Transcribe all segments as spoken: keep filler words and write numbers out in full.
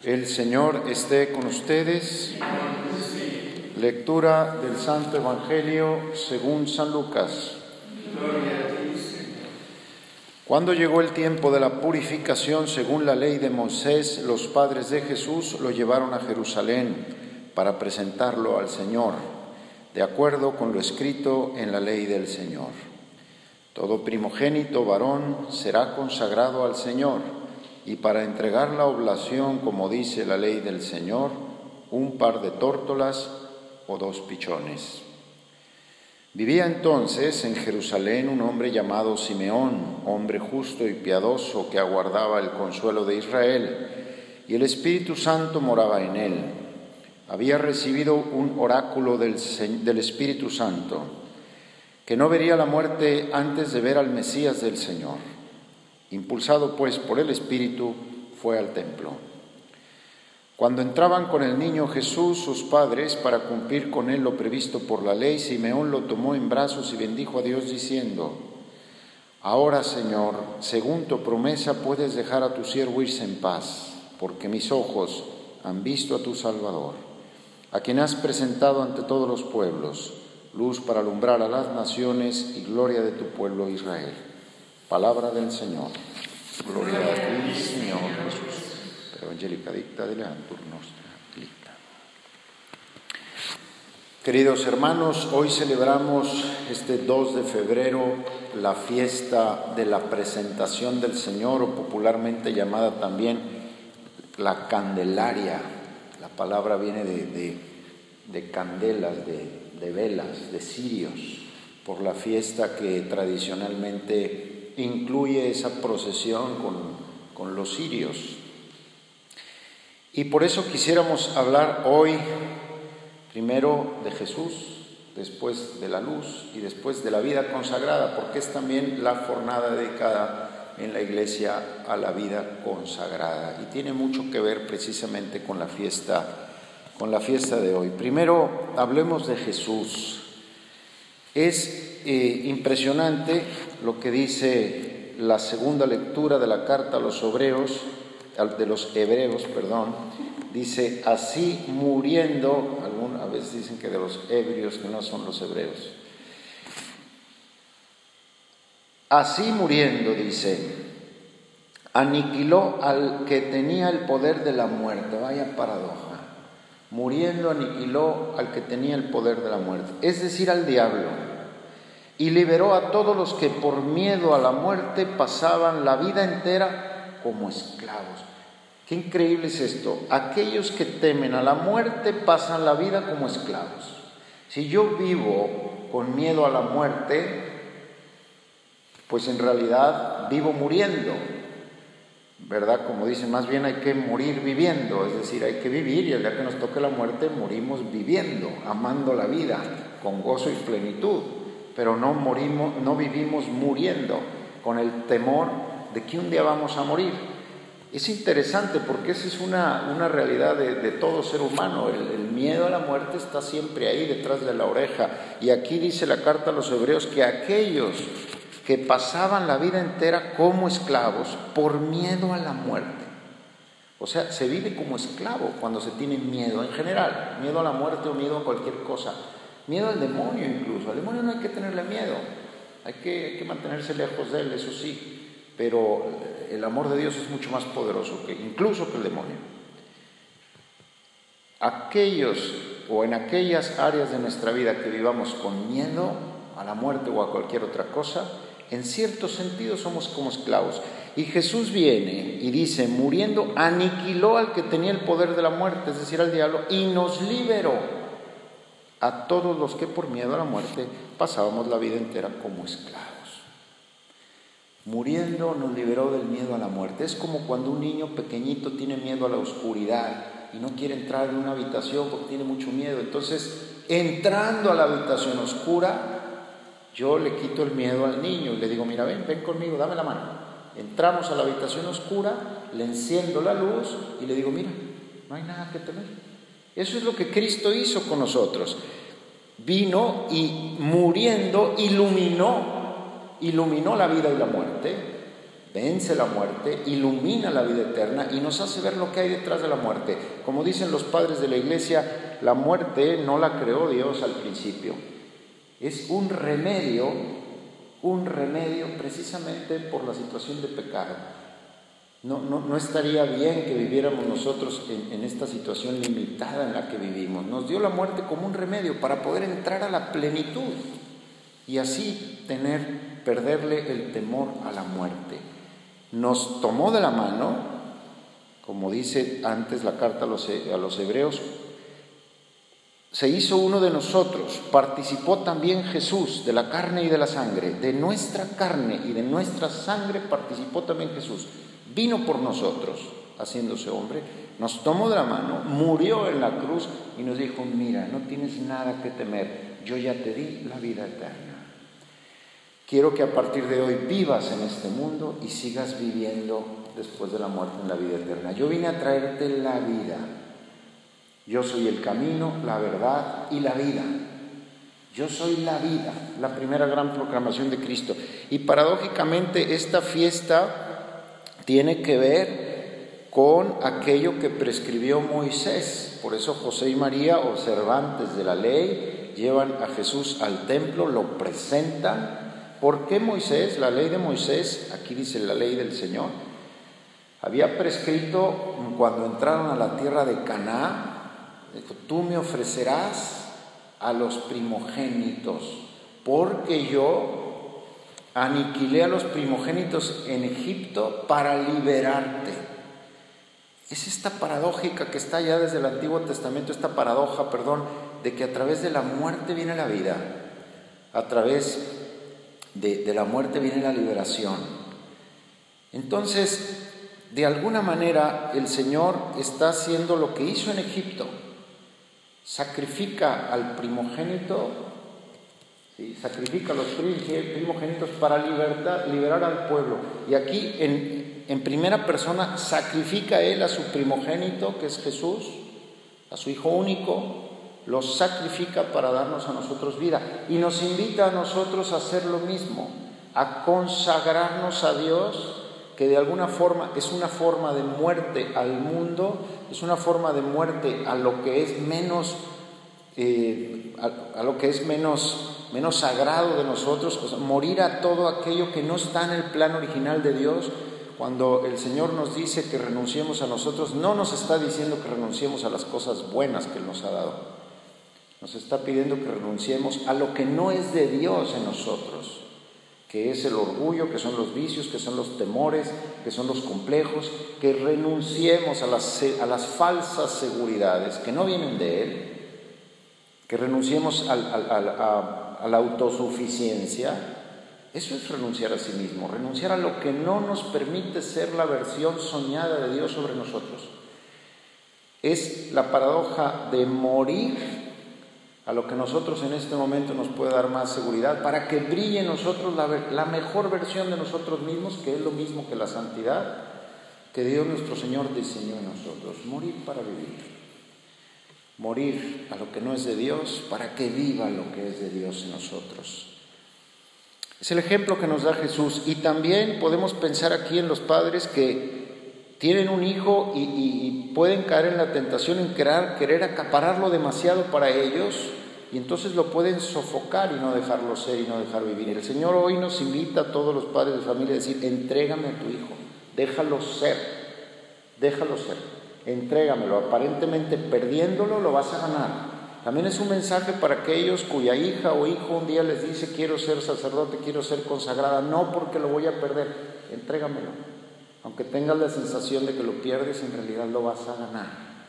El Señor esté con ustedes. Lectura del Santo Evangelio según San Lucas. Cuando llegó el tiempo de la purificación según la ley de Moisés, los padres de Jesús lo llevaron a Jerusalén para presentarlo al Señor, de acuerdo con lo escrito en la ley del Señor. Todo primogénito varón será consagrado al Señor, y para entregar la oblación, como dice la ley del Señor, un par de tórtolas o dos pichones. Vivía entonces en Jerusalén un hombre llamado Simeón, hombre justo y piadoso que aguardaba el consuelo de Israel, y el Espíritu Santo moraba en él. Había recibido un oráculo del, del Espíritu Santo, que no vería la muerte antes de ver al Mesías del Señor. Impulsado pues por el Espíritu, fue al templo. Cuando entraban con el niño Jesús, sus padres, para cumplir con él lo previsto por la ley, Simeón lo tomó en brazos y bendijo a Dios diciendo: Ahora, Señor, según tu promesa, puedes dejar a tu siervo irse en paz, porque mis ojos han visto a tu Salvador, a quien has presentado ante todos los pueblos, luz para alumbrar a las naciones y gloria de tu pueblo Israel. Palabra del Señor. Gloria a ti, Señor Jesús. Per Evangelica dicta de Leantur nostra dicta. Queridos hermanos, hoy celebramos este dos de febrero la fiesta de la presentación del Señor, o popularmente llamada también la Candelaria. La palabra viene de, de, de candelas, de, de velas, de cirios, por la fiesta que tradicionalmente incluye esa procesión con, con los cirios. Y por eso quisiéramos hablar hoy primero de Jesús, después de la luz y después de la vida consagrada, porque es también la jornada dedicada en la Iglesia a la vida consagrada y tiene mucho que ver precisamente con la fiesta, con la fiesta de hoy. Primero hablemos de Jesús. Es eh, impresionante lo que dice la segunda lectura de la carta a los hebreos, de los hebreos, perdón. Dice: así muriendo, algunas veces dicen que de los ebrios, que no son los hebreos. Así muriendo, dice, aniquiló al que tenía el poder de la muerte. Vaya paradoja. Muriendo aniquiló al que tenía el poder de la muerte, es decir, al diablo, y liberó a todos los que por miedo a la muerte pasaban la vida entera como esclavos. Qué increíble es esto. Aquellos que temen a la muerte pasan la vida como esclavos. Si yo vivo con miedo a la muerte, pues en realidad vivo muriendo, ¿verdad? Como dicen, más bien hay que morir viviendo, es decir, hay que vivir y el día que nos toque la muerte morimos viviendo, amando la vida con gozo y plenitud, pero no morimos, no vivimos muriendo con el temor de que un día vamos a morir. Es interesante porque esa es una, una realidad de, de todo ser humano. El, el miedo a la muerte está siempre ahí detrás de la oreja, y aquí dice la carta a los hebreos que aquellos que pasaban la vida entera como esclavos por miedo a la muerte. O sea, se vive como esclavo cuando se tiene miedo en general, miedo a la muerte o miedo a cualquier cosa, miedo al demonio incluso. Al demonio no hay que tenerle miedo, hay que, hay que mantenerse lejos de él, eso sí, pero el amor de Dios es mucho más poderoso que incluso que el demonio. Aquellos o en aquellas áreas de nuestra vida que vivamos con miedo a la muerte o a cualquier otra cosa, en cierto sentido somos como esclavos. Y Jesús viene y dice, muriendo, aniquiló al que tenía el poder de la muerte, es decir, al diablo, y nos liberó a todos los que por miedo a la muerte pasábamos la vida entera como esclavos. Muriendo nos liberó del miedo a la muerte. Es como cuando un niño pequeñito tiene miedo a la oscuridad y no quiere entrar en una habitación porque tiene mucho miedo. Entonces, entrando a la habitación oscura, yo le quito el miedo al niño y le digo, mira, ven, ven conmigo, dame la mano. Entramos a la habitación oscura, le enciendo la luz y le digo, mira, no hay nada que temer. Eso es lo que Cristo hizo con nosotros. Vino y muriendo iluminó, iluminó la vida y la muerte, vence la muerte, ilumina la vida eterna y nos hace ver lo que hay detrás de la muerte. Como dicen los padres de la Iglesia, la muerte no la creó Dios al principio. Es un remedio, un remedio precisamente por la situación de pecado. No, no, no estaría bien que viviéramos nosotros en, en esta situación limitada en la que vivimos. Nos dio la muerte como un remedio para poder entrar a la plenitud y así tener, perderle el temor a la muerte. Nos tomó de la mano, como dice antes la carta a los, a los hebreos, se hizo uno de nosotros, participó también Jesús de la carne y de la sangre, de nuestra carne y de nuestra sangre participó también Jesús. Vino por nosotros, haciéndose hombre, nos tomó de la mano, murió en la cruz y nos dijo: mira, no tienes nada que temer, yo ya te di la vida eterna. Quiero que a partir de hoy vivas en este mundo y sigas viviendo después de la muerte en la vida eterna. Yo vine a traerte la vida. Yo soy el camino, la verdad y la vida. Yo soy la vida, la primera gran proclamación de Cristo. Y paradójicamente esta fiesta tiene que ver con aquello que prescribió Moisés. Por eso José y María, observantes de la ley, llevan a Jesús al templo, lo presentan. ¿Por qué Moisés? La ley de Moisés, aquí dice la ley del Señor, había prescrito cuando entraron a la tierra de Canaán, dijo: tú me ofrecerás a los primogénitos, porque yo aniquilé a los primogénitos en Egipto para liberarte. Es esta paradójica que está ya desde el Antiguo Testamento, esta paradoja, perdón, de que a través de la muerte viene la vida, a través de, de la muerte viene la liberación. Entonces, de alguna manera, el Señor está haciendo lo que hizo en Egipto. Sacrifica al primogénito, ¿sí? Sacrifica a los primogénitos para libertad, liberar al pueblo. Y aquí, en, en primera persona, sacrifica Él a su primogénito, que es Jesús, a su Hijo único, lo sacrifica para darnos a nosotros vida. Y nos invita a nosotros a hacer lo mismo, a consagrarnos a Dios, que de alguna forma es una forma de muerte al mundo, es una forma de muerte a lo que es menos, eh, a, a lo que es menos, menos sagrado de nosotros, o sea, morir a todo aquello que no está en el plan original de Dios. Cuando el Señor nos dice que renunciemos a nosotros, no nos está diciendo que renunciemos a las cosas buenas que Él nos ha dado, nos está pidiendo que renunciemos a lo que no es de Dios en nosotros, que es el orgullo, que son los vicios, que son los temores, que son los complejos, que renunciemos a las, a las falsas seguridades que no vienen de Él, que renunciemos al, al, al, a, a la autosuficiencia. Eso es renunciar a sí mismo, renunciar a lo que no nos permite ser la versión soñada de Dios sobre nosotros. Es la paradoja de morir a lo que nosotros en este momento nos puede dar más seguridad, para que brille en nosotros la, la mejor versión de nosotros mismos, que es lo mismo que la santidad que Dios nuestro Señor diseñó en nosotros. Morir para vivir, morir a lo que no es de Dios, para que viva lo que es de Dios en nosotros. Es el ejemplo que nos da Jesús. Y también podemos pensar aquí en los padres que tienen un hijo y, y, y pueden caer en la tentación en querer, querer acapararlo demasiado para ellos, y entonces lo pueden sofocar y no dejarlo ser y no dejar vivir. El Señor hoy nos invita a todos los padres de familia a decir: entrégame a tu hijo, déjalo ser, déjalo ser, entrégamelo. Aparentemente perdiéndolo lo vas a ganar. También es un mensaje para aquellos cuya hija o hijo un día les dice: quiero ser sacerdote, quiero ser consagrada, no porque lo voy a perder, entrégamelo. Aunque tengas la sensación de que lo pierdes, en realidad lo vas a ganar.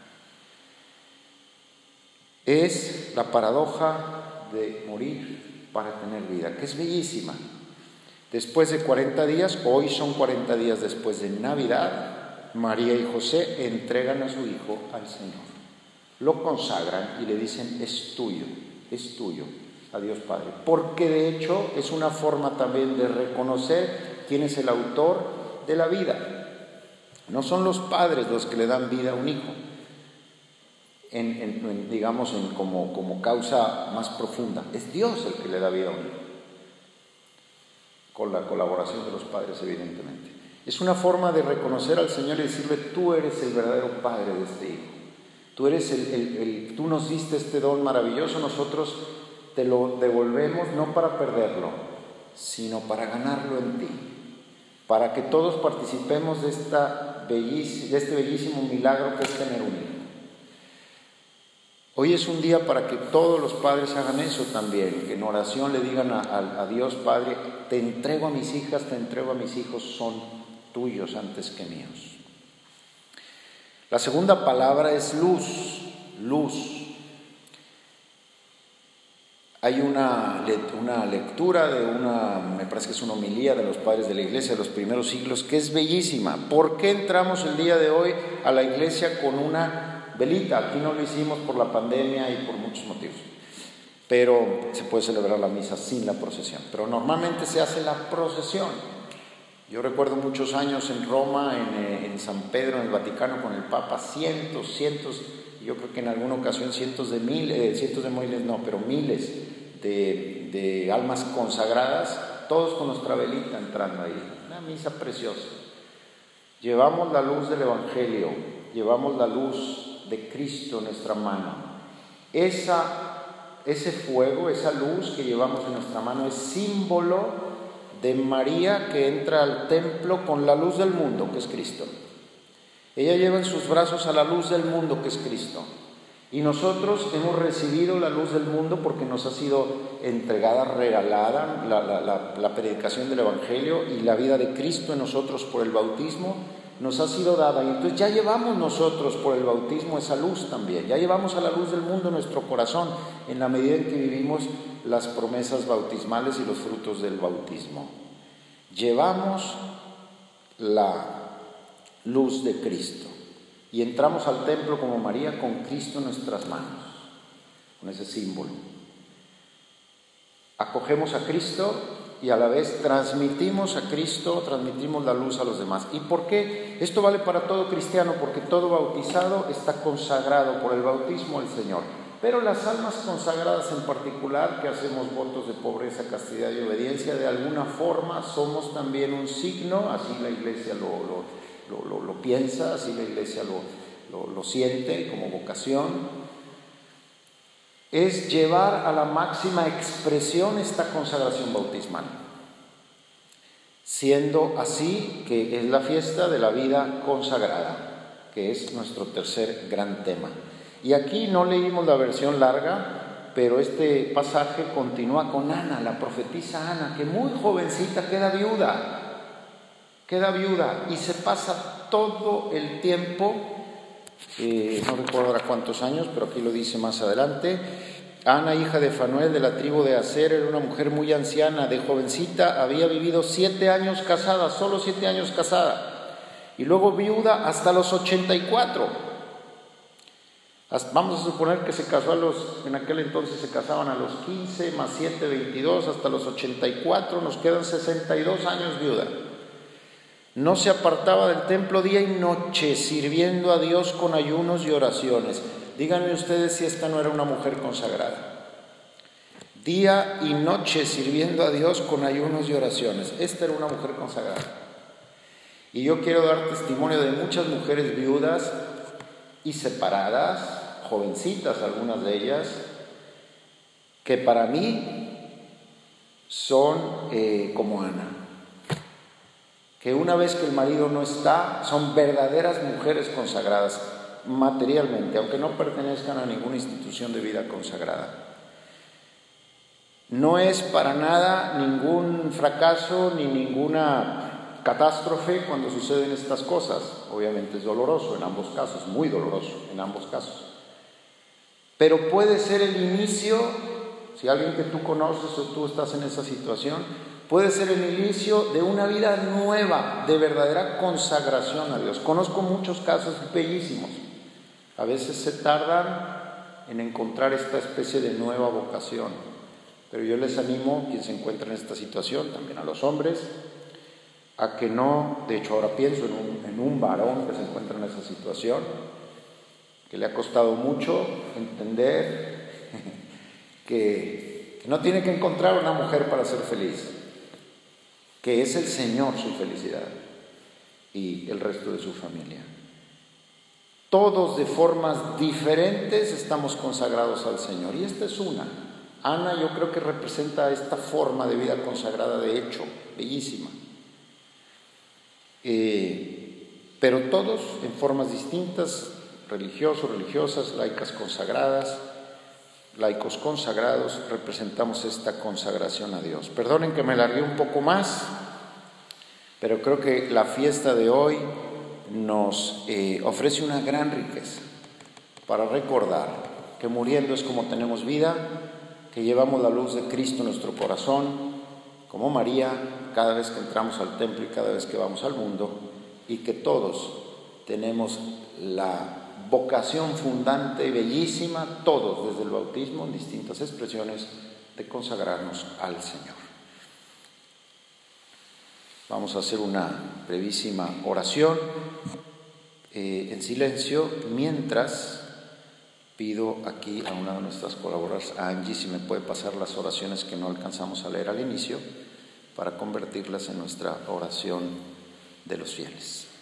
Es la paradoja de morir para tener vida, que es bellísima. Después de cuarenta días, hoy son cuarenta días después de Navidad, María y José entregan a su hijo al Señor. Lo consagran y le dicen: es tuyo, es tuyo, a Dios Padre. Porque de hecho es una forma también de reconocer quién es el autor de la vida. No son los padres los que le dan vida a un hijo, en, en, en, digamos, en, como, como causa más profunda. Es Dios el que le da vida a un hijo, con la colaboración de los padres, evidentemente. Es una forma de reconocer al Señor y decirle: tú eres el verdadero Padre de este hijo. Tú, eres el, el, el, tú nos diste este don maravilloso, nosotros te lo devolvemos no para perderlo, sino para ganarlo en ti, para que todos participemos de, esta bellic- de este bellísimo milagro que es tener un hijo. Hoy es un día para que todos los padres hagan eso también, que en oración le digan a, a, a Dios: Padre, te entrego a mis hijas, te entrego a mis hijos, son tuyos antes que míos. La segunda palabra es luz, luz. Hay una, una lectura de una, me parece que es una homilía de los padres de la iglesia de los primeros siglos, que es bellísima. ¿Por qué entramos el día de hoy a la iglesia con una velita? Aquí no lo hicimos por la pandemia y por muchos motivos, pero se puede celebrar la misa sin la procesión, pero normalmente se hace la procesión. Yo recuerdo muchos años en Roma, en, en San Pedro, en el Vaticano, con el Papa, cientos, cientos, yo creo que en alguna ocasión cientos de miles, eh, cientos de miles no, pero miles de, de almas consagradas, todos con nuestra velita entrando ahí. Una misa preciosa. Llevamos la luz del Evangelio, llevamos la luz de Cristo en nuestra mano. Esa, ese fuego, esa luz que llevamos en nuestra mano es símbolo de María, que entra al templo con la luz del mundo, que es Cristo. Ella lleva en sus brazos a la luz del mundo, que es Cristo. Y nosotros hemos recibido la luz del mundo porque nos ha sido entregada, regalada la, la, la, la predicación del Evangelio, y la vida de Cristo en nosotros por el bautismo nos ha sido dada. Y entonces ya llevamos nosotros por el bautismo esa luz también. Ya llevamos a la luz del mundo en nuestro corazón, en la medida en que vivimos las promesas bautismales y los frutos del bautismo. Llevamos la luz de Cristo y entramos al templo como María con Cristo en nuestras manos, con ese símbolo. Acogemos a Cristo y a la vez transmitimos a Cristo, transmitimos la luz a los demás. ¿Y por qué? Esto vale para todo cristiano, porque todo bautizado está consagrado por el bautismo al Señor. Pero las almas consagradas en particular, que hacemos votos de pobreza, castidad y obediencia, de alguna forma somos también un signo, así la Iglesia lo, lo, lo, lo, lo piensa, así la Iglesia lo, lo, lo siente como vocación. Es llevar a la máxima expresión esta consagración bautismal, siendo así que es la fiesta de la vida consagrada, que es nuestro tercer gran tema. Y aquí no leímos la versión larga, pero este pasaje continúa con Ana, la profetisa Ana, que muy jovencita queda viuda, queda viuda y se pasa todo el tiempo, eh, no recuerdo ahora cuántos años, pero aquí lo dice más adelante. Ana, hija de Fanuel, de la tribu de Aser, era una mujer muy anciana, de jovencita, había vivido siete años casada, solo siete años casada, y luego viuda hasta los ochenta y cuatro. Vamos a suponer que se casó a los, en aquel entonces se casaban a los quince, más siete, veintidós, hasta los ochenta y cuatro, nos quedan sesenta y dos años viuda. No se apartaba del templo día y noche, sirviendo a Dios con ayunos y oraciones. Díganme ustedes si esta no era una mujer consagrada. Día y noche sirviendo a Dios con ayunos y oraciones. Esta era una mujer consagrada. Y yo quiero dar testimonio de muchas mujeres viudas y separadas, jovencitas algunas de ellas, que para mí son eh, como Ana, que una vez que el marido no está, son verdaderas mujeres consagradas materialmente, aunque no pertenezcan a ninguna institución de vida consagrada. No es para nada ningún fracaso ni ninguna catástrofe cuando suceden estas cosas. Obviamente es doloroso en ambos casos, muy doloroso en ambos casos. Pero puede ser el inicio, si alguien que tú conoces o tú estás en esa situación, puede ser el inicio de una vida nueva, de verdadera consagración a Dios. Conozco muchos casos bellísimos. A veces se tardan en encontrar esta especie de nueva vocación. Pero yo les animo, quien se encuentra en esta situación, también a los hombres, a que no, de hecho ahora pienso en un, en un varón que se encuentra en esa situación, que le ha costado mucho entender que, que no tiene que encontrar una mujer para ser feliz, que es el Señor su felicidad. y el resto de su familia. Todos de formas diferentes estamos consagrados al Señor, y esta es una. Ana yo creo que representa esta forma de vida consagrada de hecho, bellísima. Eh, pero todos en formas distintas, religiosos, religiosas, laicas consagradas, laicos consagrados, representamos esta consagración a Dios. Perdonen que me largué un poco más, pero creo que la fiesta de hoy nos eh, ofrece una gran riqueza para recordar que muriendo es como tenemos vida, que llevamos la luz de Cristo en nuestro corazón, como María, cada vez que entramos al templo y cada vez que vamos al mundo, y que todos tenemos la vocación fundante y bellísima, todos desde el bautismo en distintas expresiones, de consagrarnos al Señor. Vamos a hacer una brevísima oración eh, en silencio, mientras pido aquí a una de nuestras colaboradoras, a Angie, si me puede pasar las oraciones que no alcanzamos a leer al inicio, para convertirlas en nuestra oración de los fieles.